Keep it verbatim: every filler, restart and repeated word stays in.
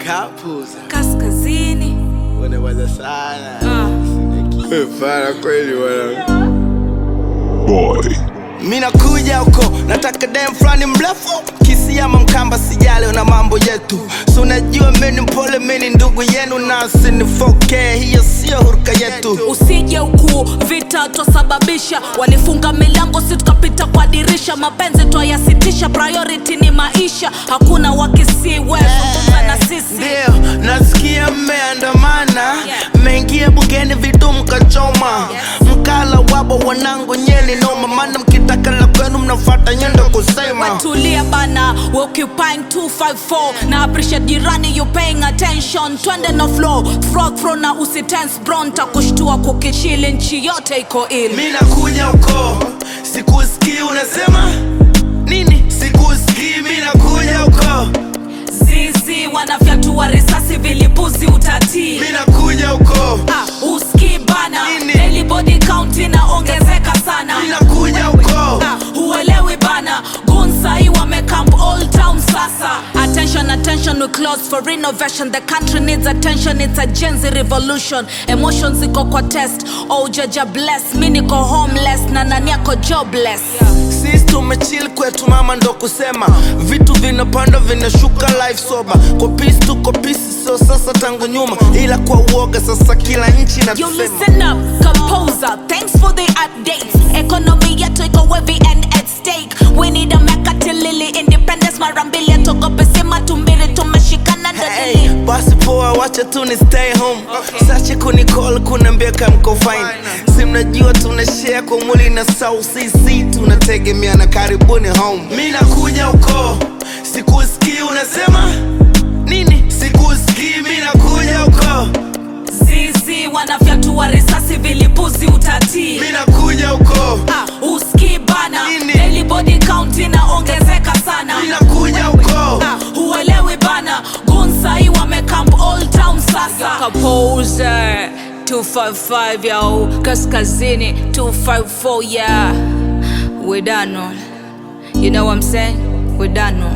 Kapuza Kaskazini wanawaza sana uh. Fara kweli wana Boy Mina kuja uko, nataka dem flani mrefu Kisi ama mkamba sijale una mambo yetu So unajua meni mpole meni ndugu yenu Nasi ni four K hiyo siyo huruka yetu Usije uku vita twasababisha Walifunga milango si tukapita kwa dirisha Mapenzi twayasitisha priority ni maisha Hakuna wakisi wewe na sisi Ndio, nasikia mmeandamana yeah. Mengia bugeni vitu mkachoma yeah. Mkala wabo wanangu nyeli noma Mana mkitaka la kwenu mnafata nyendo kusema Tulia bana, we occupying two five four Na appreciate jirani you paying attention Twende na flow, frog throw na usitense bron Takushtua kukishili nchi yote iko ill Mina kuja uko, sikusikii unasema Nini? Sikusikii mina kuja uko Zizi wanafyatua risasi vilipuzi utatii Mina kuja uko ah, uski bana Nini? Daily body count inaongezeka sana Mina kuja uko ah, huelewi bana Gunsai wamecamp all town sasa Attention, attention, we close for renovation The country needs attention, it's a Gen Z revolution Emotions iko kwa test, oh jaja bless Mi niko homeless, na nani yako jobless Sisi tumechill kwetu mama ndo kusema Vitu vinapanda vinashuka life soba Kwa peace tuko peace so sasa tangu nyuma Ila kwa uoga sasa kila nchi na You tusema listen up, composer, thanks for the updates Economy yetu iko heavy and at stake We need a mekatilili, independence marambili Togo pesima tumbiri tumeshikana Hey, dadili basi poa wacha tu ni stay home okay. Sache kunicall kunambia kama mko fine Si mnajua tunashare kwa mwili na South C C Tunategemea na karibuni home Mina kuja uko, sikusikii unasema Nini? Sikusikii mina kuja uko Zizi wanafyatua risasi vilipuzi utatii Mina kuja uko ah, uski bana Nini? Daily body count inaongezeka sana Mina kuja uko ah, huelewi bana Gunsai wamecamp all town sasa Composer two five five yo Kaskazini two five four yeah We done on You know what I'm saying? We done on